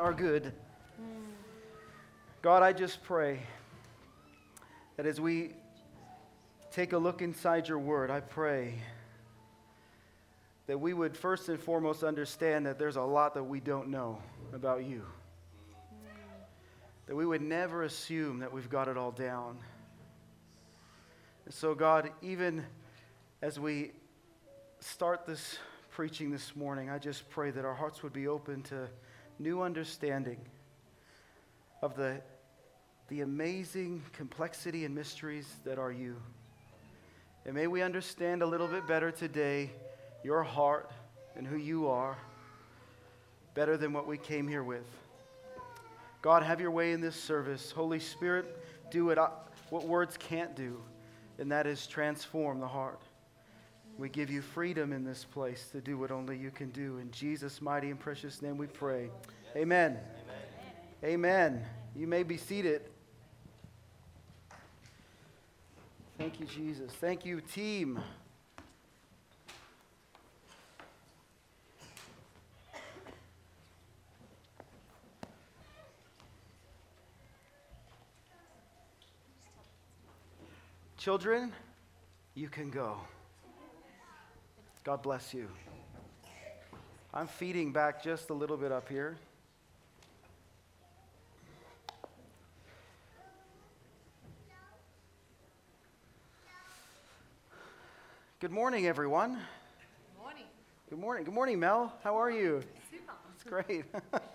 are good. God, I just pray that as we take a look inside your word, I pray that we would first and foremost understand that there's a lot that we don't know about you. That we would never assume that we've got it all down. And so, God, even as we start this preaching this morning, I just pray that our hearts would be open to new understanding of the amazing complexity and mysteries that are you. And may we understand a little bit better today your heart and who you are, better than what we came here with. God, have your way in this service. Holy Spirit, do what words can't do, and that is transform the heart. We give you freedom in this place to do what only you can do. In Jesus' mighty and precious name we pray. Amen. Amen. Amen. You may be seated. Thank you, Jesus. Thank you, team. Children, you can go. God bless you. I'm feeding back just a little bit up here. Good morning, everyone. Good morning. Good morning. Good morning, Mel. How are you? Super. It's great.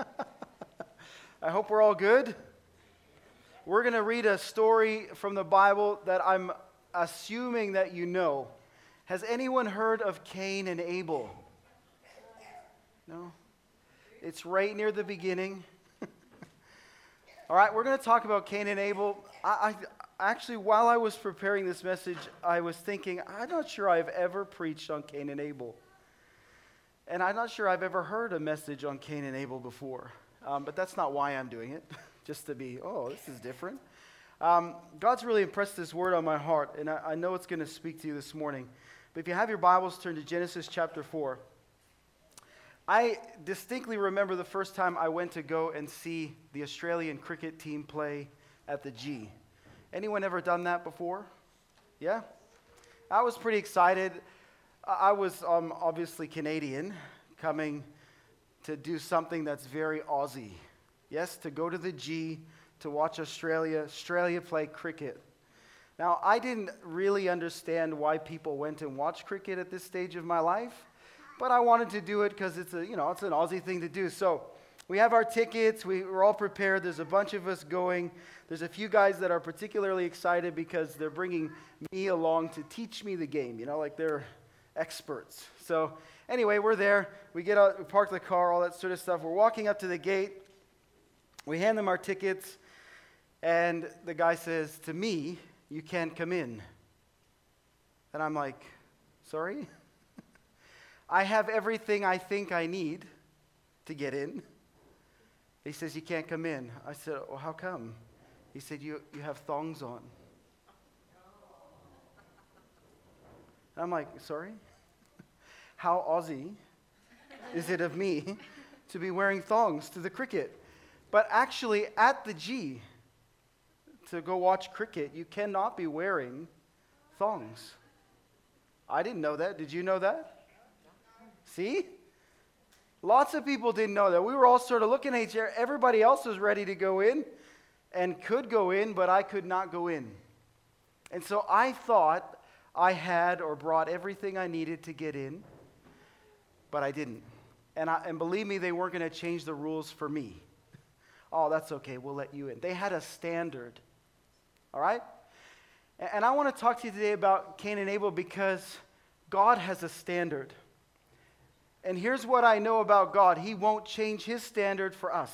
I hope we're all good. We're going to read a story from the Bible that I'm assuming that you know. Has anyone heard of Cain and Abel? No? It's right near the beginning. All right, we're going to talk about Cain and Abel. I actually, while I was preparing this message, I was thinking, I'm not sure I've ever preached on Cain and Abel. And I'm not sure I've ever heard a message on Cain and Abel before. But that's not why I'm doing it, just to be, this is different. God's really impressed this word on my heart, and I know it's going to speak to you this morning. But if you have your Bibles, turn to Genesis chapter 4. I distinctly remember the first time I went to go and see the Australian cricket team play at the G. Anyone ever done that before? Yeah? I was pretty excited. I was obviously Canadian, coming to do something that's very Aussie. Yes, to go to the G, to watch Australia play cricket. Now, I didn't really understand why people went and watched cricket at this stage of my life, but I wanted to do it because it's an Aussie thing to do. So we have our tickets. We're all prepared. There's a bunch of us going. There's a few guys that are particularly excited because they're bringing me along to teach me the game, like they're experts. So anyway, we're there. We get out, we park the car, all that sort of stuff. We're walking up to the gate. We hand them our tickets, and the guy says, to me, you can't come in. And I'm like, sorry? I have everything I think I need to get in. He says, you can't come in. I said, well, how come? He said, you have thongs on. And I'm like, sorry? How Aussie is it of me to be wearing thongs to the cricket? But actually, at the G, to go watch cricket, you cannot be wearing thongs. I didn't know that. Did you know that? See? Lots of people didn't know that. We were all sort of looking at each other. Everybody else was ready to go in and could go in, but I could not go in. And so I thought I had or brought everything I needed to get in, but I didn't. And believe me, they weren't going to change the rules for me. Oh, that's okay. We'll let you in. They had a standard. All right? And I want to talk to you today about Cain and Abel because God has a standard. And here's what I know about God. He won't change his standard for us.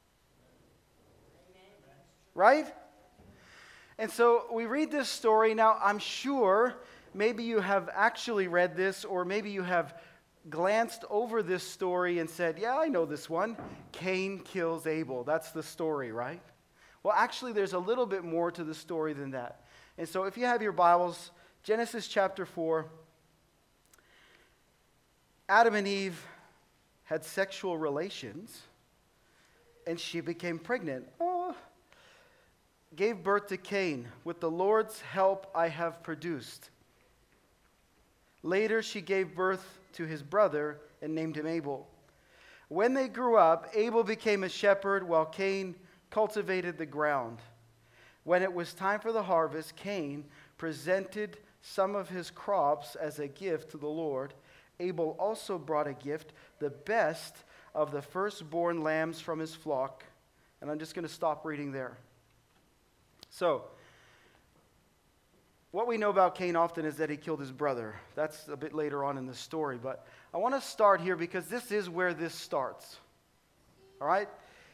Right? And so we read this story. Now, I'm sure maybe you have actually read this, or maybe you have glanced over this story and said, yeah, I know this one. Cain kills Abel. That's the story, right? Well, actually, there's a little bit more to the story than that. And so if you have your Bibles, Genesis chapter 4, Adam and Eve had sexual relations, and she became pregnant. Oh, gave birth to Cain. With the Lord's help I have produced. Later she gave birth to his brother and named him Abel. When they grew up, Abel became a shepherd while Cain cultivated the ground. When it was time for the harvest, Cain presented some of his crops as a gift to the Lord. Abel also brought a gift, the best of the firstborn lambs from his flock. And I'm just going to stop reading there. So, what we know about Cain often is that he killed his brother. That's a bit later on in the story, but I want to start here because this is where this starts. All right?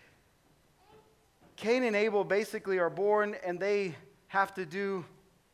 Cain and Abel basically are born and they have to do,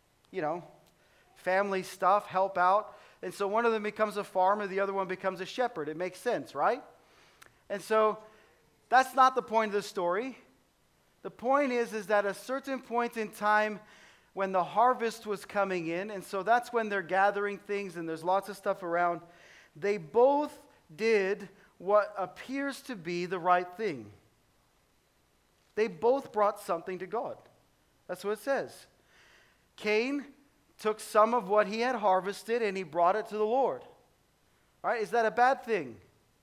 family stuff, help out. And so one of them becomes a farmer, the other one becomes a shepherd. It makes sense, right? And so that's not the point of the story. The point is that at a certain point in time, when the harvest was coming in, and so that's when they're gathering things and there's lots of stuff around, they both did what appears to be the right thing. They both brought something to God. That's what it says. Cain took some of what he had harvested and he brought it to the Lord. All right? Is that a bad thing?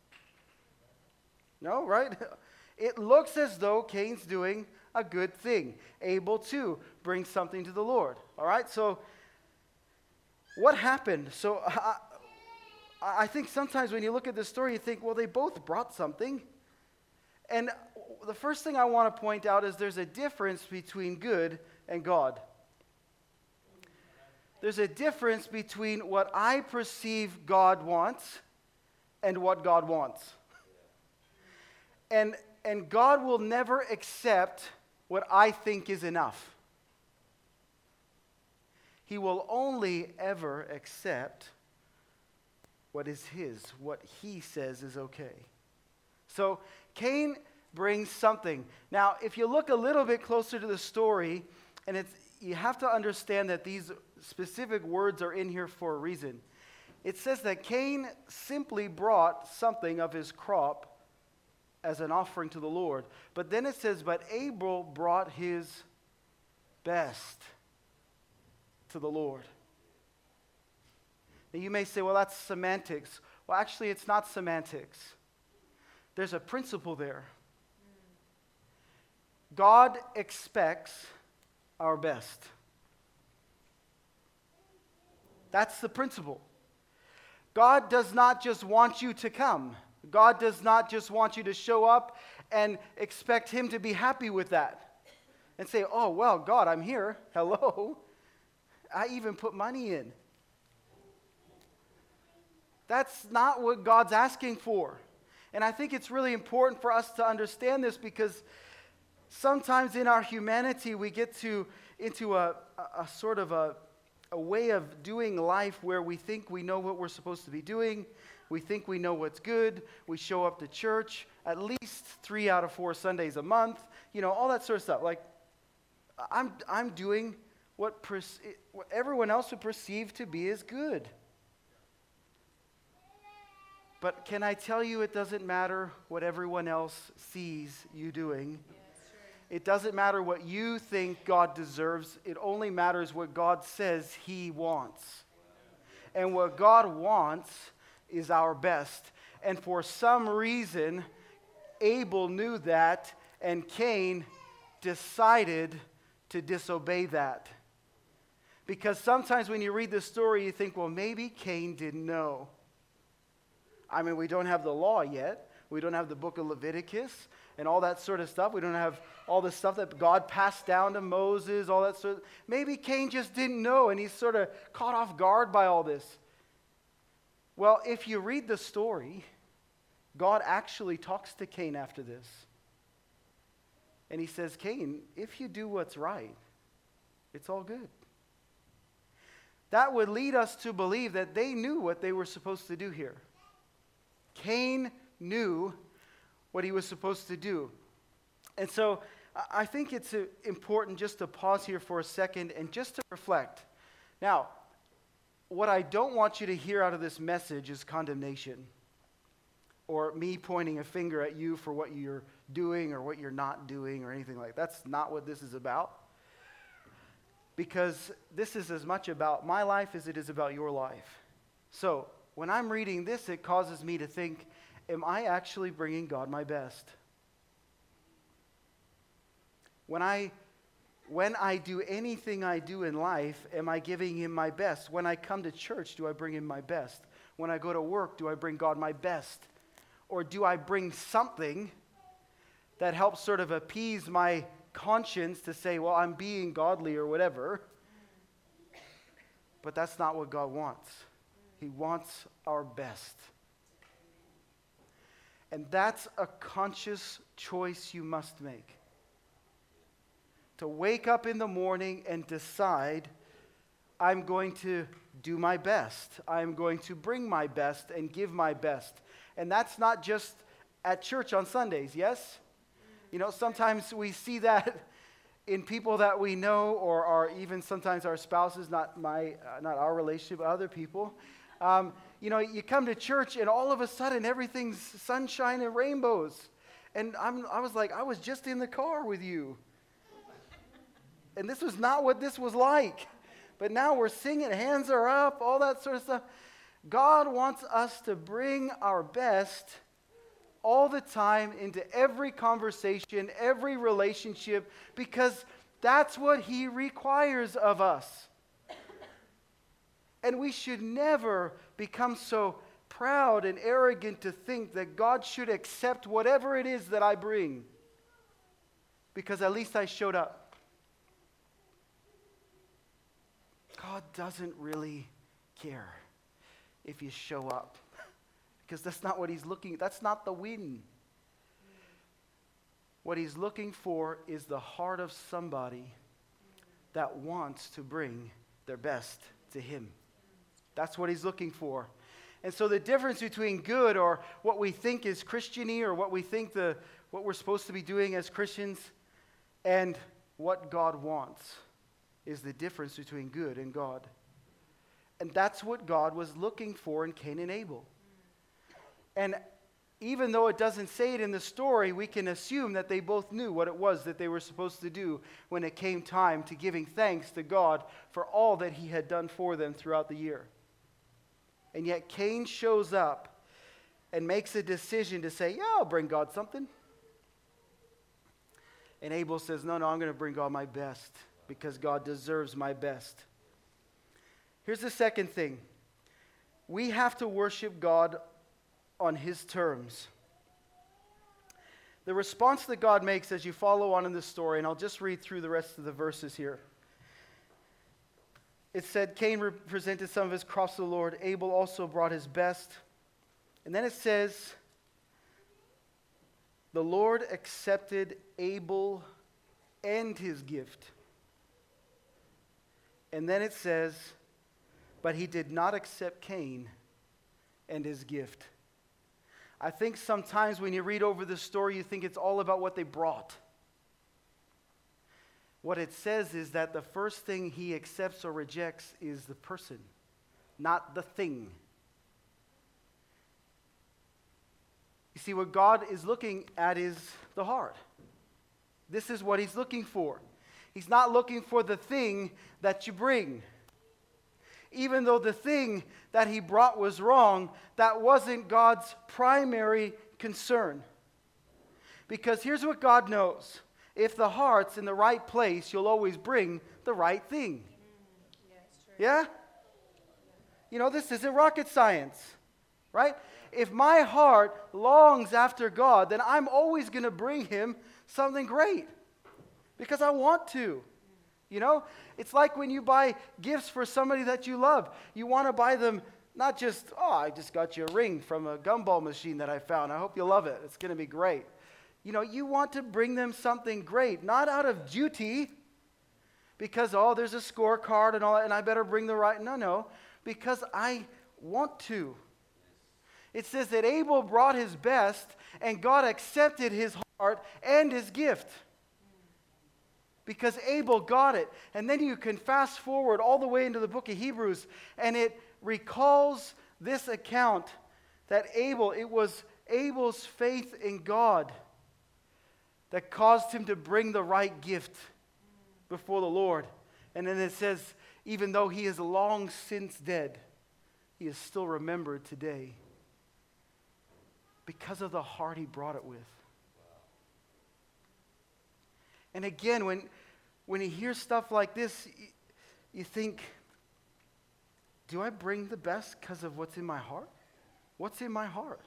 No, right? It looks as though Cain's doing a good thing. Abel too brings something to the Lord. All right, so what happened? So I think sometimes when you look at this story, you think, well, they both brought something. And the first thing I want to point out is there's a difference between good and God. There's a difference between what I perceive God wants and what God wants. And God will never accept what I think is enough. He will only ever accept what is his, what he says is okay. So Cain brings something. Now, if you look a little bit closer to the story, and you have to understand that these specific words are in here for a reason. It says that Cain simply brought something of his crop as an offering to the Lord. But then it says, but Abel brought his best to the Lord. Now you may say, well, that's semantics. Well, actually, it's not semantics. There's a principle there. God expects our best. That's the principle. God does not just want you to come. God does not just want you to show up and expect him to be happy with that. And say, oh, well, God, I'm here. Hello. I even put money in. That's not what God's asking for. And I think it's really important for us to understand this because sometimes in our humanity we get into a sort of a way of doing life where we think we know what we're supposed to be doing. We think we know what's good. We show up to church at least 3 out of 4 Sundays a month. All that sort of stuff. Like, I'm doing what everyone else would perceive to be as good. But can I tell you, it doesn't matter what everyone else sees you doing. It doesn't matter what you think God deserves. It only matters what God says he wants. And what God wants is our best. And for some reason, Abel knew that, and Cain decided to disobey that. Because sometimes when you read the story, you think, well, maybe Cain didn't know. I mean, we don't have the law yet. We don't have the book of Leviticus and all that sort of stuff. We don't have all the stuff that God passed down to Moses, all that sort of. Maybe Cain just didn't know, and he's sort of caught off guard by all this. Well, if you read the story, God actually talks to Cain after this. And he says, Cain, if you do what's right, it's all good. That would lead us to believe that they knew what they were supposed to do here. Cain knew what he was supposed to do. And so I think it's important just to pause here for a second and just to reflect. Now, what I don't want you to hear out of this message is condemnation. or me pointing a finger at you for what you're doing or what you're not doing or anything like that. That's not what this is about. Because this is as much about my life as it is about your life. So, when I'm reading this, it causes me to think, am I actually bringing God my best? When I do anything I do in life, am I giving Him my best? When I come to church, do I bring Him my best? When I go to work, do I bring God my best? Or do I bring something that helps sort of appease my conscience to say, well, I'm being godly or whatever? But that's not what God wants. He wants our best. And that's a conscious choice you must make. To wake up in the morning and decide, I'm going to do my best. I'm going to bring my best and give my best. And that's not just at church on Sundays, yes? You know, sometimes we see that in people that we know, or even sometimes our spouses, not our relationship, but other people. You know, you come to church and all of a sudden everything's sunshine and rainbows. And I was like, I was just in the car with you. And this was not what this was like. But now we're singing, hands are up, all that sort of stuff. God wants us to bring our best all the time into every conversation, every relationship, because that's what He requires of us. And we should never become so proud and arrogant to think that God should accept whatever it is that I bring, because at least I showed up. God doesn't really care if you show up, because that's not what He's looking. That's not the win. What He's looking for is the heart of somebody that wants to bring their best to Him. That's what He's looking for. And so the difference between good, or what we think is Christian-y, or what we think what we're supposed to be doing as Christians, and what God wants, is the difference between good and God. And that's what God was looking for in Cain and Abel. And even though it doesn't say it in the story, we can assume that they both knew what it was that they were supposed to do when it came time to giving thanks to God for all that He had done for them throughout the year. And yet Cain shows up and makes a decision to say, yeah, I'll bring God something. And Abel says, no, I'm going to bring God my best, because God deserves my best. Here's the second thing. We have to worship God on His terms. The response that God makes as you follow on in this story, and I'll just read through the rest of the verses here. It said, Cain presented some of his crops to the Lord. Abel also brought his best. And then it says, the Lord accepted Abel and his gift. And then it says, but He did not accept Cain and his gift. I think sometimes when you read over this story, you think it's all about what they brought. What it says is that the first thing He accepts or rejects is the person, not the thing. You see, what God is looking at is the heart. This is what He's looking for. He's not looking for the thing that you bring. Even though the thing that He brought was wrong, that wasn't God's primary concern. Because here's what God knows. If the heart's in the right place, you'll always bring the right thing. Yeah, it's true. Yeah? You know, this isn't rocket science, right? If my heart longs after God, then I'm always going to bring Him something great, because I want to. You know, it's like when you buy gifts for somebody that you love. You want to buy them not just, I just got you a ring from a gumball machine that I found. I hope you love it. It's going to be great. You know, you want to bring them something great, not out of duty, because, there's a scorecard and all that, and I better bring the right. No, because I want to. It says that Abel brought his best, and God accepted his heart and his gift, because Abel got it. And then you can fast forward all the way into the book of Hebrews, and it recalls this account that Abel, it was Abel's faith in God that caused him to bring the right gift before the Lord. And then it says, even though he is long since dead, he is still remembered today because of the heart he brought it with. And again, when you hear stuff like this, you think, do I bring the best because of what's in my heart? What's in my heart?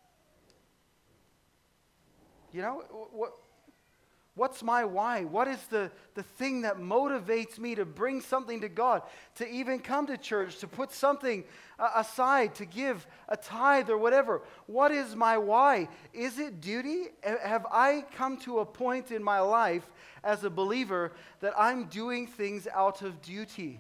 You know, what's my why? What is the thing that motivates me to bring something to God, to even come to church, to put something aside, to give a tithe or whatever? What is my why? Is it duty? Have I come to a point in my life as a believer that I'm doing things out of duty?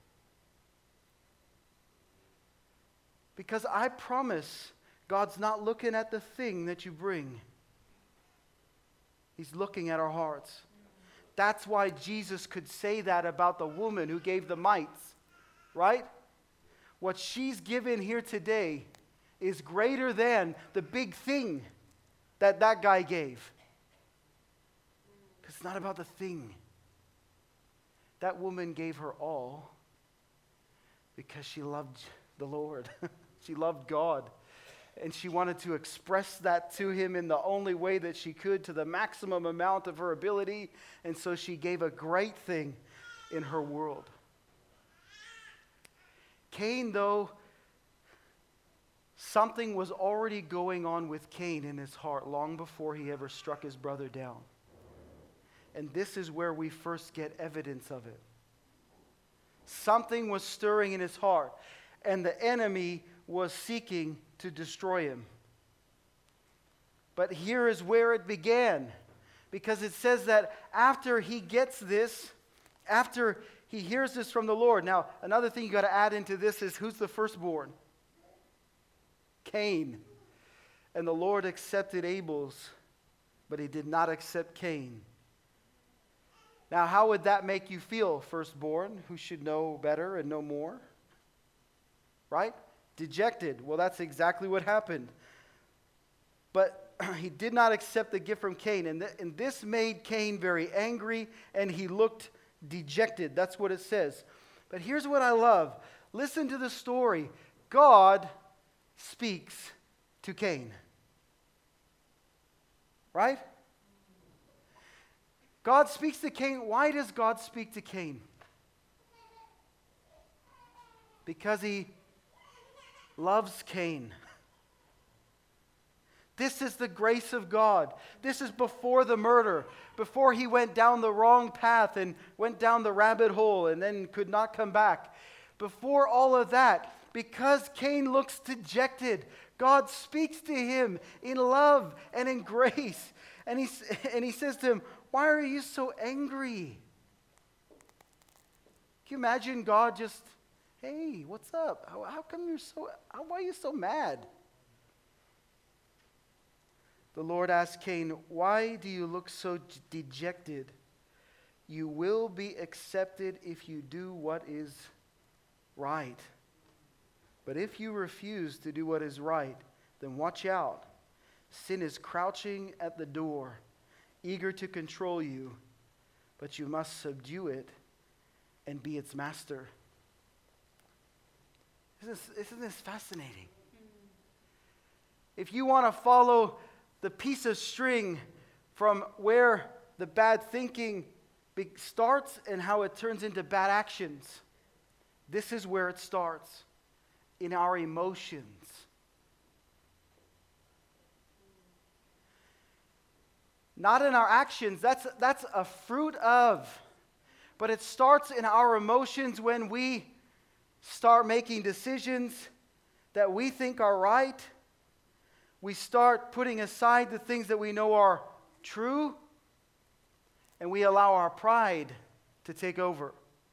Because I promise God's not looking at the thing that you bring. He's looking at our hearts. That's why Jesus could say that about the woman who gave the mites, right? What she's given here today is greater than the big thing that guy gave. Because it's not about the thing. That woman gave her all because she loved the Lord. She loved God. And she wanted to express that to him in the only way that she could, to the maximum amount of her ability. And so she gave a great thing in her world. Cain, though, something was already going on with Cain in his heart long before he ever struck his brother down. And this is where we first get evidence of it. Something was stirring in his heart, and the enemy was seeking to destroy him. But here is where it began, because it says that after he gets this, after he hears this from the Lord. Now, another thing you got to add into this is, who's the firstborn? Cain. And the Lord accepted Abel's, but he did not accept Cain. Now, how would that make you feel, firstborn, who should know better and know more? Right? Dejected. Well, that's exactly what happened. But he did not accept the gift from Cain. And this made Cain very angry, and he looked dejected. That's what it says. But here's what I love. Listen to the story. God speaks to Cain. Right? God speaks to Cain. Why does God speak to Cain? Because he loves Cain. This is the grace of God. This is before the murder, before he went down the wrong path and went down the rabbit hole and then could not come back. Before all of that, because Cain looks dejected, God speaks to him in love and in grace. And he says to him, "Why are you so angry?" Can you imagine God just, "Hey, what's up? How come why are you so mad?" The Lord asked Cain, "Why do you look so dejected? You will be accepted if you do what is right. But if you refuse to do what is right, then watch out. Sin is crouching at the door, eager to control you, but you must subdue it and be its master." Isn't this fascinating? If you want to follow the piece of string from where the bad thinking starts and how it turns into bad actions, this is where it starts, in our emotions. Not in our actions, that's a fruit of, but it starts in our emotions when we start making decisions that we think are right. We start putting aside the things that we know are true, and we allow our pride to take over.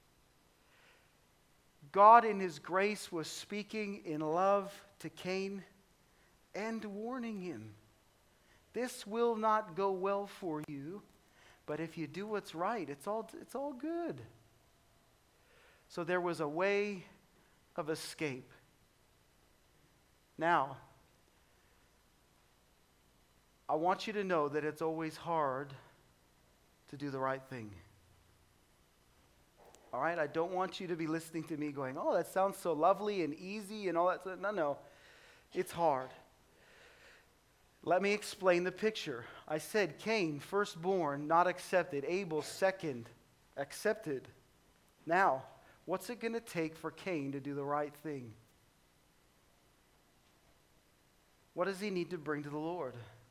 God in His grace was speaking in love to Cain and warning him. This will not go well for you, but if you do what's right, it's all good. So there was a way of escape. Now, I want you to know that it's always hard to do the right thing. All right? I don't want you to be listening to me going, oh, that sounds so lovely and easy and all that stuff. No. It's hard. Let me explain the picture. I said Cain, firstborn, not accepted. Abel, second, accepted. Now, what's it going to take for Cain to do the right thing? What does he need to bring to the Lord?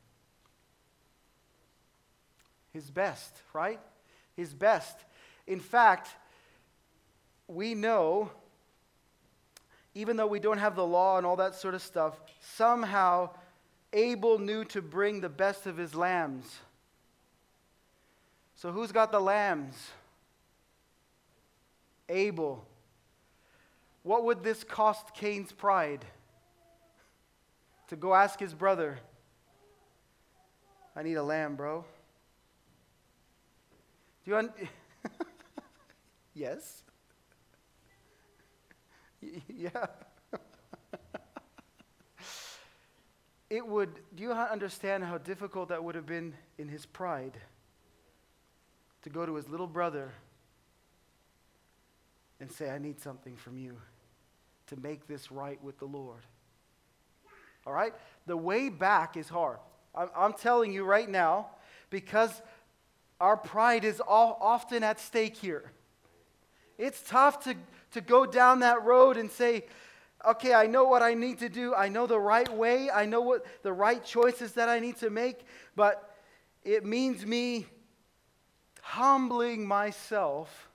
His best, right? His best. In fact, we know, even though we don't have the law and all that sort of stuff, somehow Abel knew to bring the best of his lambs. So who's got the lambs? Abel. What would this cost Cain's pride? To go ask his brother, I need a lamb, bro. Do you Yes? Yeah. Do you understand how difficult that would have been in his pride? To go to his little brother and say, I need something from you to make this right with the Lord. All right? The way back is hard. I'm telling you right now, because our pride is often at stake here. It's tough to go down that road and say, okay, I know what I need to do. I know the right way. I know what the right choices that I need to make. But it means me humbling myself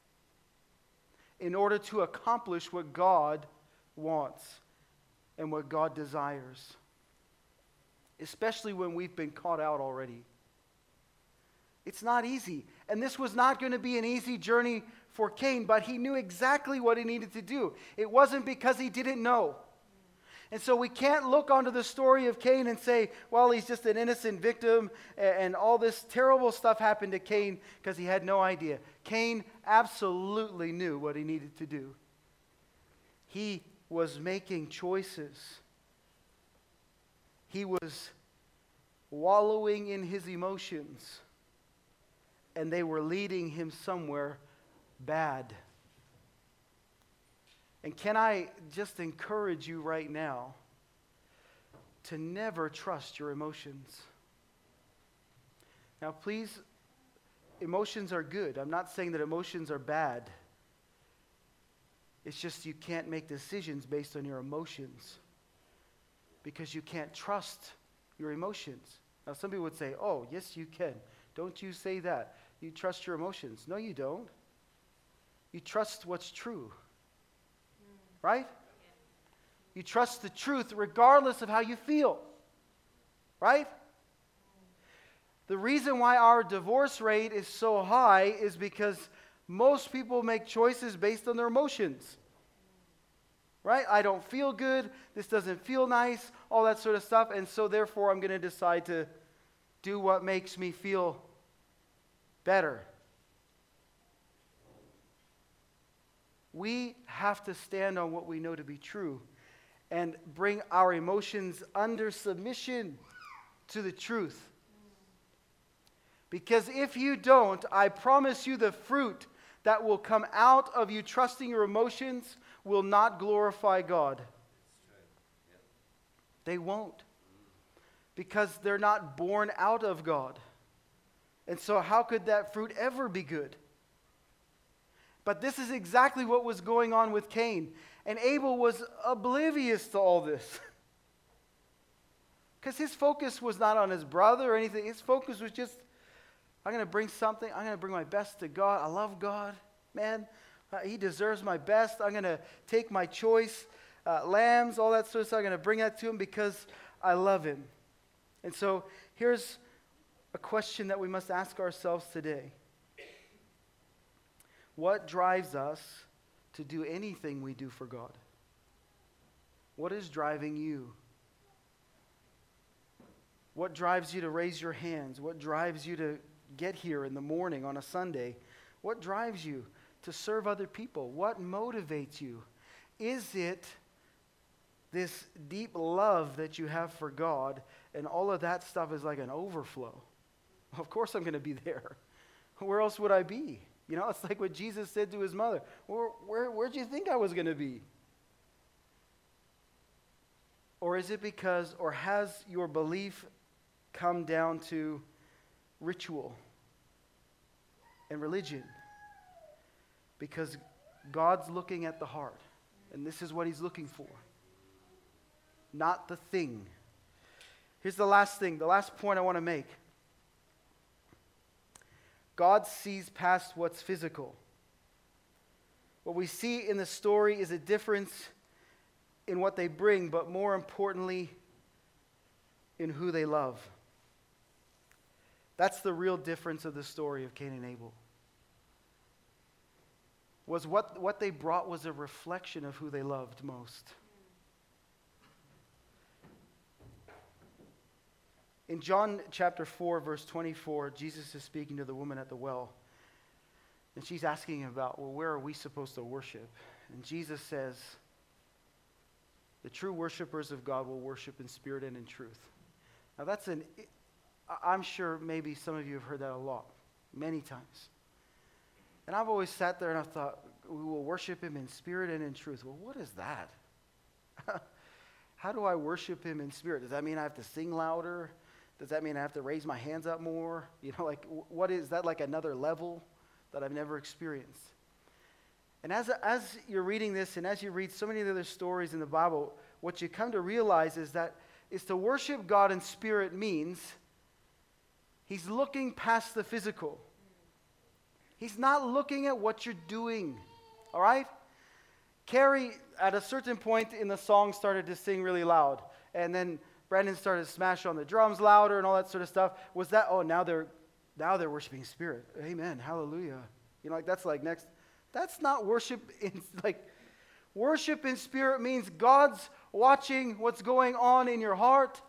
in order to accomplish what God wants and what God desires. Especially when we've been caught out already. It's not easy. And this was not going to be an easy journey for Cain, but he knew exactly what he needed to do. It wasn't because he didn't know. And so we can't look onto the story of Cain and say, well, he's just an innocent victim and all this terrible stuff happened to Cain because he had no idea. Cain absolutely knew what he needed to do. He was making choices. He was wallowing in his emotions, and they were leading him somewhere bad. And can I just encourage you right now to never trust your emotions? Now, please, emotions are good. I'm not saying that emotions are bad. It's just you can't make decisions based on your emotions because you can't trust your emotions. Now, some people would say, oh, yes, you can. Don't you say that. You trust your emotions. No, you don't. You trust what's true. Right? You trust the truth regardless of how you feel. Right? The reason why our divorce rate is so high is because most people make choices based on their emotions. Right? I don't feel good. This doesn't feel nice. All that sort of stuff. And so therefore I'm going to decide to do what makes me feel better. We have to stand on what we know to be true and bring our emotions under submission to the truth. Because if you don't, I promise you the fruit that will come out of you trusting your emotions will not glorify God. They won't. Because they're not born out of God. And so how could that fruit ever be good? But this is exactly what was going on with Cain. And Abel was oblivious to all this. Because his focus was not on his brother or anything. His focus was just, I'm going to bring something. I'm going to bring my best to God. I love God. Man, He deserves my best. I'm going to take my choice, lambs, all that sort of stuff. I'm going to bring that to Him because I love Him. And so here's a question that we must ask ourselves today. What drives us to do anything we do for God? What is driving you? What drives you to raise your hands? What drives you to get here in the morning on a Sunday? What drives you to serve other people? What motivates you? Is it this deep love that you have for God and all of that stuff is like an overflow. Of course I'm going to be there. Where else would I be? You know, it's like what Jesus said to his mother. Where'd you think I was going to be? Or is it because, or has your belief come down to ritual and religion? Because God's looking at the heart, and this is what he's looking for, not the thing. Here's the last thing, the last point I want to make. God sees past what's physical. What we see in the story is a difference in what they bring, but more importantly, in who they love. That's the real difference of the story of Cain and Abel. Was what they brought was a reflection of who they loved most. In John chapter 4, verse 24, Jesus is speaking to the woman at the well. And she's asking about, well, where are we supposed to worship? And Jesus says, the true worshipers of God will worship in spirit and in truth. Now I'm sure maybe some of you have heard that a lot, many times. And I've always sat there and I thought, we will worship him in spirit and in truth. Well, what is that? How do I worship him in spirit? Does that mean I have to sing louder? Does that mean I have to raise my hands up more? You know, like, what is that, like another level that I've never experienced? And as you're reading this and as you read so many other stories in the Bible, what you come to realize is to worship God in spirit means he's looking past the physical. He's not looking at what you're doing, all right? Carrie, at a certain point in the song, started to sing really loud. And then Brandon started to smash on the drums louder and all that sort of stuff. Was that, now they're worshiping spirit. Amen, hallelujah. You know, like that's like next. That's not worship worship in spirit means God's watching what's going on in your heart.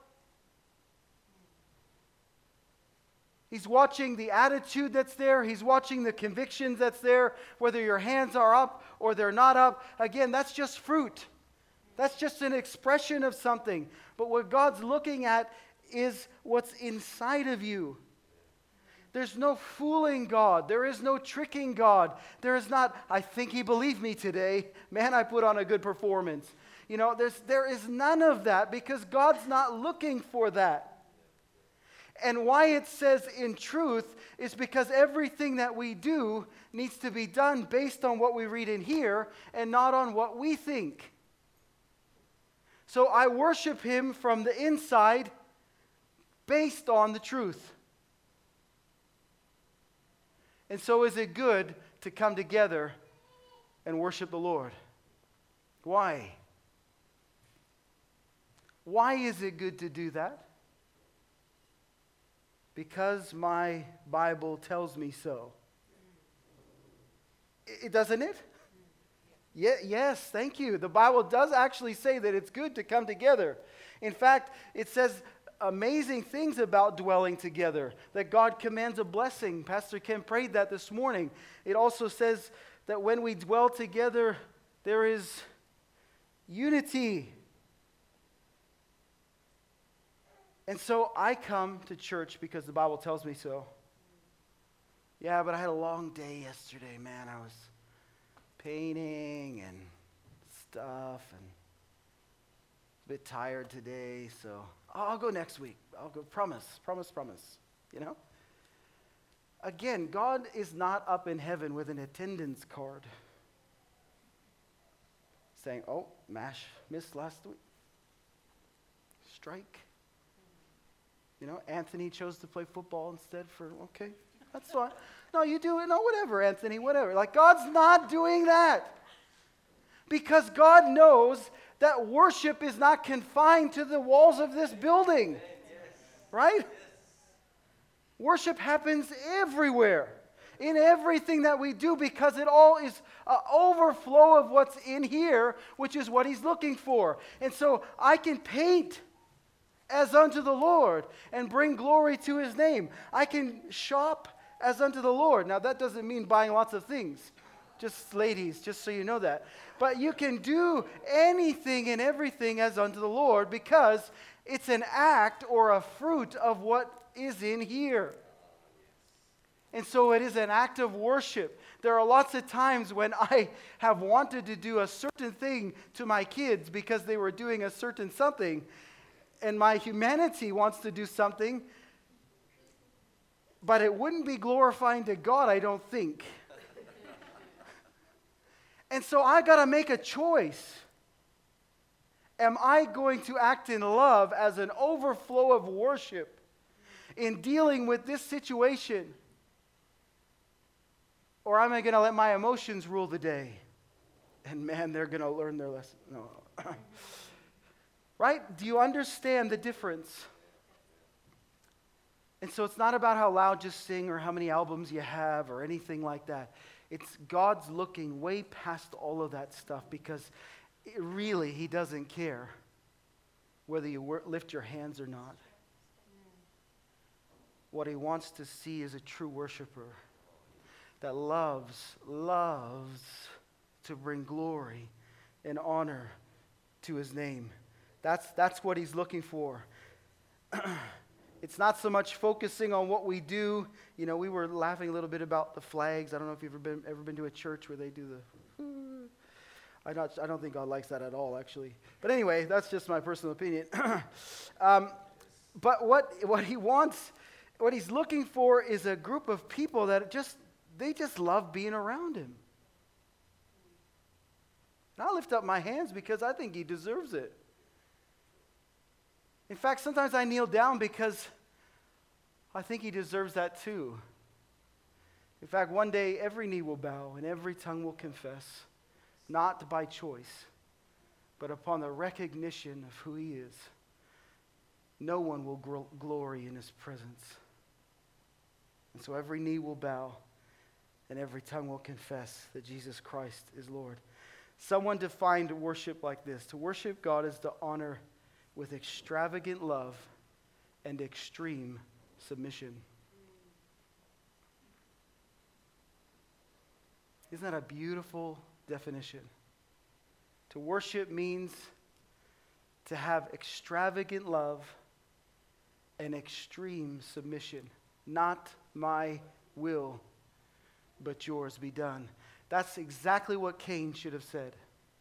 He's watching the attitude that's there. He's watching the convictions that's there, whether your hands are up or they're not up. Again, that's just fruit. That's just an expression of something. But what God's looking at is what's inside of you. There's no fooling God. There is no tricking God. There is not, I think he believed me today. Man, I put on a good performance. You know, there is none of that because God's not looking for that. And why it says in truth is because everything that we do needs to be done based on what we read in here and not on what we think. So I worship him from the inside based on the truth. And so is it good to come together and worship the Lord? Why? Why is it good to do that? Because my Bible tells me so. Doesn't it? Yes, thank you. The Bible does actually say that it's good to come together. In fact, it says amazing things about dwelling together, that God commands a blessing. Pastor Ken prayed that this morning. It also says that when we dwell together, there is unity. And so I come to church because the Bible tells me so. Yeah, but I had a long day yesterday, man. I was painting and stuff and a bit tired today, so I'll go next week. I'll go, promise. You know? Again, God is not up in heaven with an attendance card saying, oh, MASH missed last week. Strike. You know, Anthony chose to play football instead okay, that's fine. No, you do it. No, whatever, Anthony, whatever. Like, God's not doing that. Because God knows that worship is not confined to the walls of this building. Right? Worship happens everywhere. In everything that we do, because it all is an overflow of what's in here, which is what he's looking for. And so I can paint as unto the Lord and bring glory to his name. I can shop as unto the Lord. Now, that doesn't mean buying lots of things. Just ladies, just so you know that. But you can do anything and everything as unto the Lord because It's an act or a fruit of what is in here. And so it is an act of worship. There are lots of times when I have wanted to do a certain thing to my kids because they were doing a certain something, and my humanity wants to do something, but it wouldn't be glorifying to God, I don't think. And so I got to make a choice. Am I going to act in love as an overflow of worship in dealing with this situation? Or am I going to let my emotions rule the day? And man, they're going to learn their lesson. No. Right? Do you understand the difference? And so it's not about how loud you sing or how many albums you have or anything like that. It's God's looking way past all of that stuff because really He doesn't care whether you lift your hands or not. What He wants to see is a true worshiper that loves to bring glory and honor to His name. That's what He's looking for. It's not so much focusing on what we do. You know, we were laughing a little bit about the flags. I don't know if you've ever been to a church where they do the... I don't think God likes that at all, actually. But anyway, that's just my personal opinion. But what He wants, what He's looking for is a group of people that they just love being around Him. And I lift up my hands because I think He deserves it. In fact, sometimes I kneel down because I think He deserves that too. In fact, one day every knee will bow and every tongue will confess, not by choice, but upon the recognition of who He is. No one will glory in His presence. And so every knee will bow and every tongue will confess that Jesus Christ is Lord. Someone defined worship like this: to worship God is to honor with extravagant love and extreme submission. Isn't that a beautiful definition? To worship means to have extravagant love and extreme submission. Not my will, but yours be done. That's exactly what Cain should have said.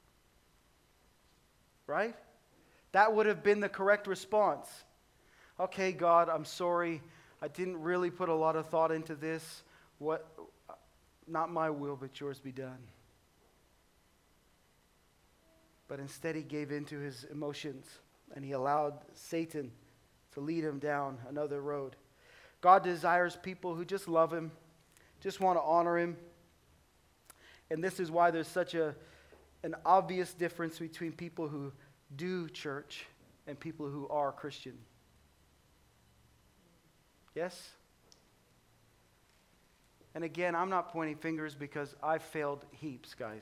Right? That would have been the correct response. Okay, God, I'm sorry. I didn't really put a lot of thought into this. Not my will, but yours be done. But instead he gave in to his emotions and he allowed Satan to lead him down another road. God desires people who just love Him, just want to honor Him. And this is why there's such an obvious difference between people who do church and people who are Christian. Yes? And again, I'm not pointing fingers because I've failed heaps, guys.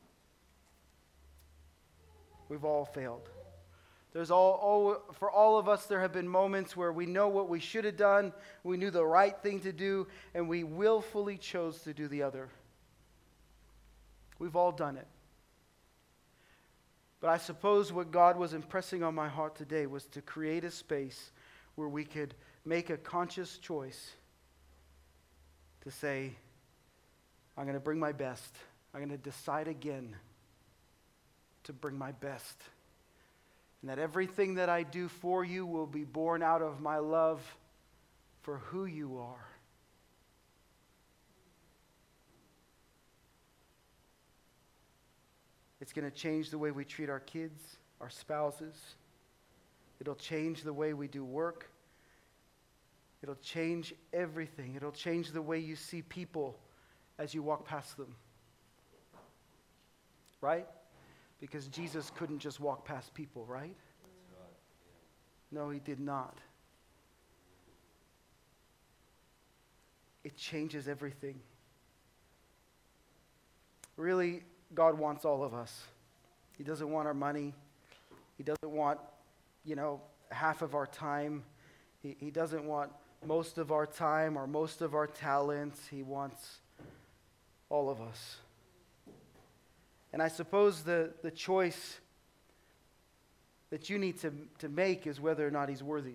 We've all failed. For all of us, there have been moments where we know what we should have done, we knew the right thing to do, and we willfully chose to do the other. We've all done it. But I suppose what God was impressing on my heart today was to create a space where we could make a conscious choice to say, I'm going to bring my best. I'm going to decide again to bring my best. And that everything that I do for you will be born out of my love for who you are. It's going to change the way we treat our kids, our spouses. It'll change the way we do work. It'll change everything. It'll change the way you see people as you walk past them. Right? Because Jesus couldn't just walk past people, right? No, He did not. It changes everything. Really, God wants all of us. He doesn't want our money. He doesn't want, half of our time. He doesn't want most of our time or most of our talents. He wants all of us. And I suppose the choice that you need to make is whether or not he's worthy.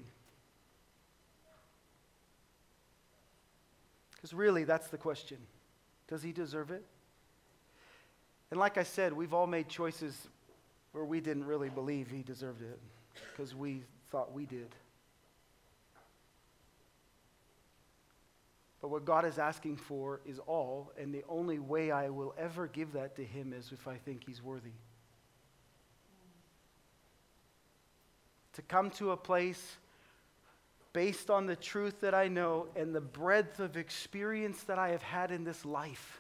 Because really, that's the question. Does he deserve it? And like I said, we've all made choices where we didn't really believe he deserved it because we thought we did. But what God is asking for is all, and the only way I will ever give that to him is if I think he's worthy. To come to a place based on the truth that I know and the breadth of experience that I have had in this life,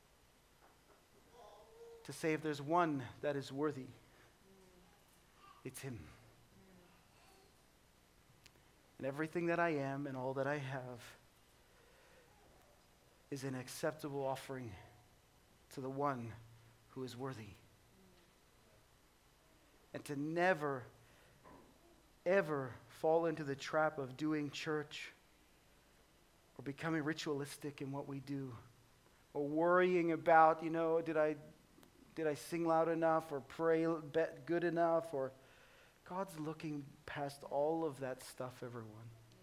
to say if there's one that is worthy, it's him. And everything that I am and all that I have is an acceptable offering to the one who is worthy. And to never, ever fall into the trap of doing church or becoming ritualistic in what we do or worrying about, did I sing loud enough or pray good enough, or God's looking past all of that stuff, everyone.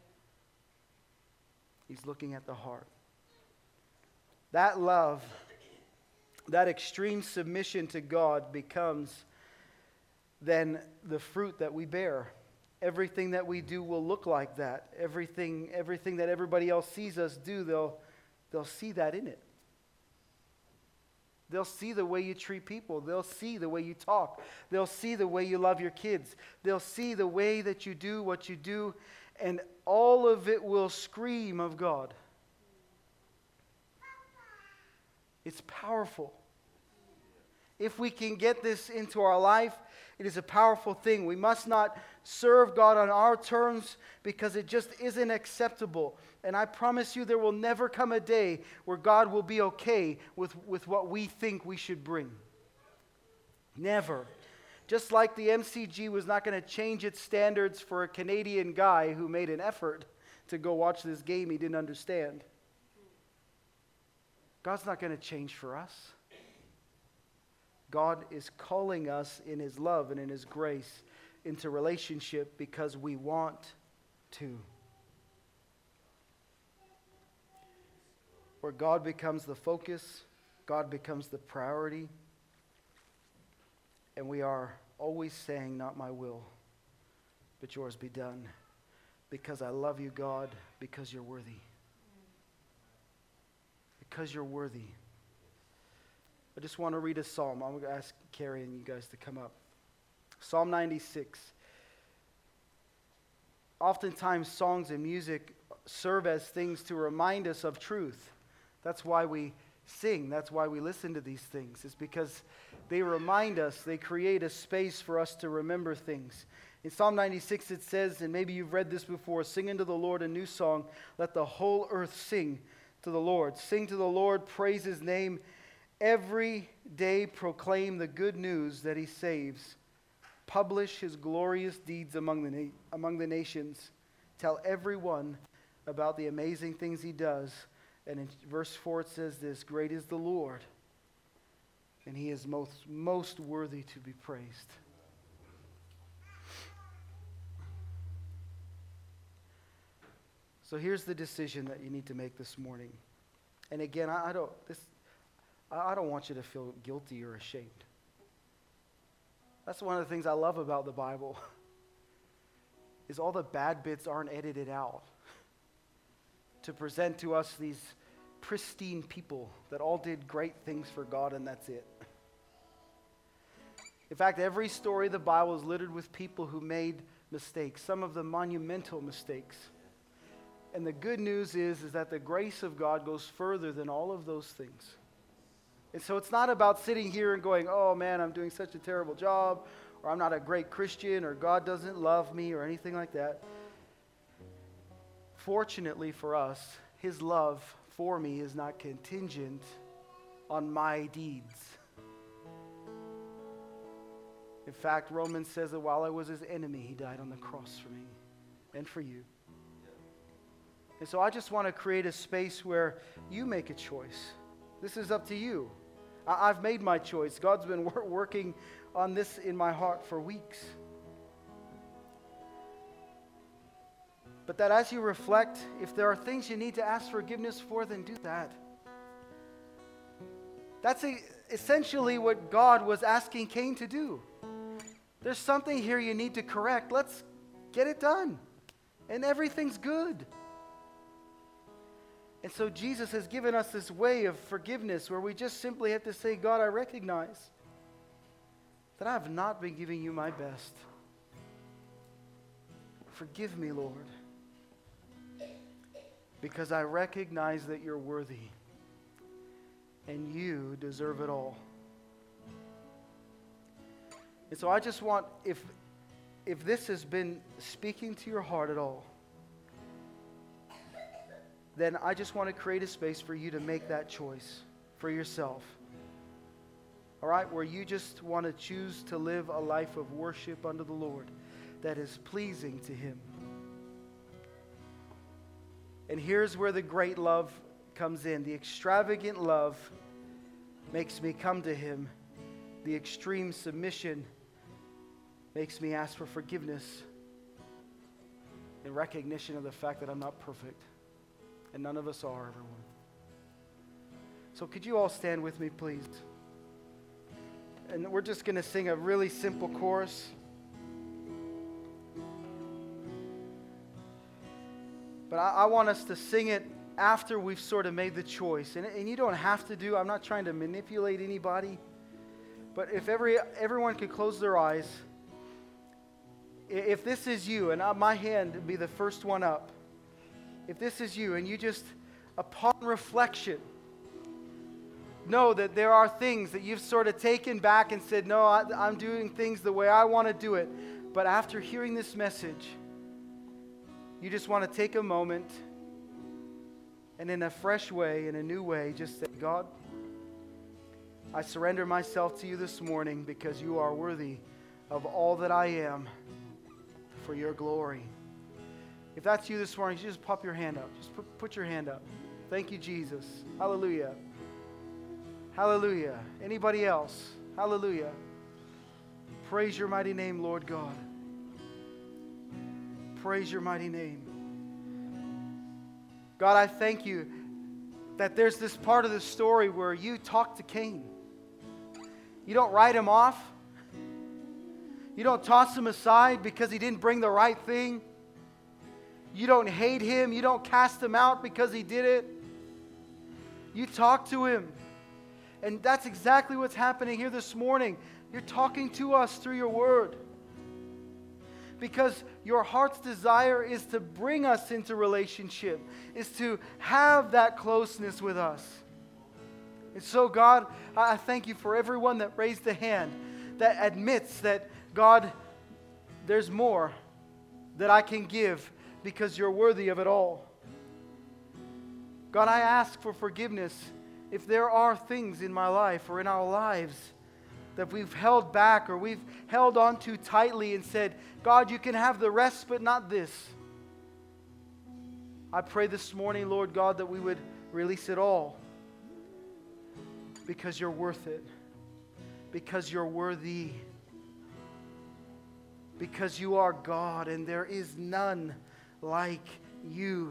He's looking at the heart. That love, that extreme submission to God becomes then the fruit that we bear. Everything that we do will look like that. Everything that everybody else sees us do, they'll see that in it. They'll see the way you treat people. They'll see the way you talk. They'll see the way you love your kids. They'll see the way that you do what you do, and all of it will scream of God. It's powerful. If we can get this into our life, it is a powerful thing. We must not serve God on our terms because it just isn't acceptable. And I promise you there will never come a day where God will be okay with what we think we should bring. Never. Just like the MCG was not going to change its standards for a Canadian guy who made an effort to go watch this game he didn't understand. God's not going to change for us. God is calling us in his love and in his grace into relationship because we want to. Where God becomes the focus, God becomes the priority, and we are always saying, not my will, but yours be done. Because I love you, God, because you're worthy. Because you're worthy. I just want to read a psalm. I'm going to ask Carrie and you guys to come up. Psalm 96. Oftentimes, songs and music serve as things to remind us of truth. That's why we sing. That's why we listen to these things. It's because they remind us. They create a space for us to remember things. In Psalm 96 it says, and maybe you've read this before, sing unto the Lord a new song. Let the whole earth sing to the Lord. Sing to the Lord, praise his name. Every day proclaim the good news that he saves. Publish his glorious deeds among the nations. Tell everyone about the amazing things he does. And in verse 4 it says this, great is the Lord, and he is most worthy to be praised. So here's the decision that you need to make this morning. And again, I don't want you to feel guilty or ashamed. That's one of the things I love about the Bible, is all the bad bits aren't edited out to present to us these pristine people that all did great things for God, and that's it. In fact, every story of the Bible is littered with people who made mistakes, some of them monumental mistakes. And the good news is that the grace of God goes further than all of those things. And so it's not about sitting here and going, oh man, I'm doing such a terrible job, or I'm not a great Christian, or God doesn't love me, or anything like that. Fortunately for us, his love for me is not contingent on my deeds. In fact, Romans says that while I was his enemy, he died on the cross for me and for you. And so I just want to create a space where you make a choice. This is up to you. I've made my choice. God's been working on this in my heart for weeks. But that as you reflect, if there are things you need to ask forgiveness for, then do that. That's essentially what God was asking Cain to do. There's something here you need to correct. Let's get it done. And everything's good. And so Jesus has given us this way of forgiveness where we just simply have to say, God, I recognize that I have not been giving you my best. Forgive me, Lord, because I recognize that you're worthy and you deserve it all. And so I just want, if this has been speaking to your heart at all, then I just want to create a space for you to make that choice for yourself. All right? Where you just want to choose to live a life of worship unto the Lord that is pleasing to Him. And here's where the great love comes in. The extravagant love makes me come to Him. The extreme submission makes me ask for forgiveness in recognition of the fact that I'm not perfect. And none of us are, everyone. So could you all stand with me, please? And we're just going to sing a really simple chorus. But I want us to sing it after we've sort of made the choice. And you don't have to do, I'm not trying to manipulate anybody. But if everyone could close their eyes. If this is you, and my hand would be the first one up. If this is you, and you just, upon reflection, know that there are things that you've sort of taken back and said, no, I'm doing things the way I want to do it. But after hearing this message, you just want to take a moment and in a fresh way, in a new way, just say, God, I surrender myself to you this morning because you are worthy of all that I am for your glory. If that's you this morning, you just pop your hand up. Just put your hand up. Thank you, Jesus. Hallelujah. Hallelujah. Anybody else? Hallelujah. Praise your mighty name, Lord God. Praise your mighty name. God, I thank you that there's this part of the story where you talk to Cain. You don't write him off. You don't toss him aside because he didn't bring the right thing. You don't hate him. You don't cast him out because he did it. You talk to him. And that's exactly what's happening here this morning. You're talking to us through your word. Because your heart's desire is to bring us into relationship, is to have that closeness with us. And so, God, I thank you for everyone that raised a hand, that admits that, God, there's more that I can give because you're worthy of it all. God, I ask for forgiveness if there are things in my life or in our lives that we've held back or we've held on too tightly and said, God, you can have the rest, but not this. I pray this morning, Lord God, that we would release it all because you're worth it, because you're worthy, because you are God and there is none like you.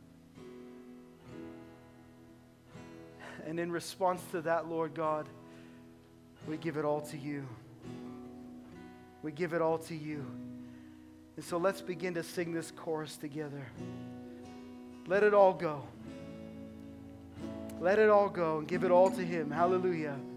And in response to that, Lord God, we give it all to you. We give it all to you. And so let's begin to sing this chorus together. Let it all go. Let it all go and give it all to Him. Hallelujah.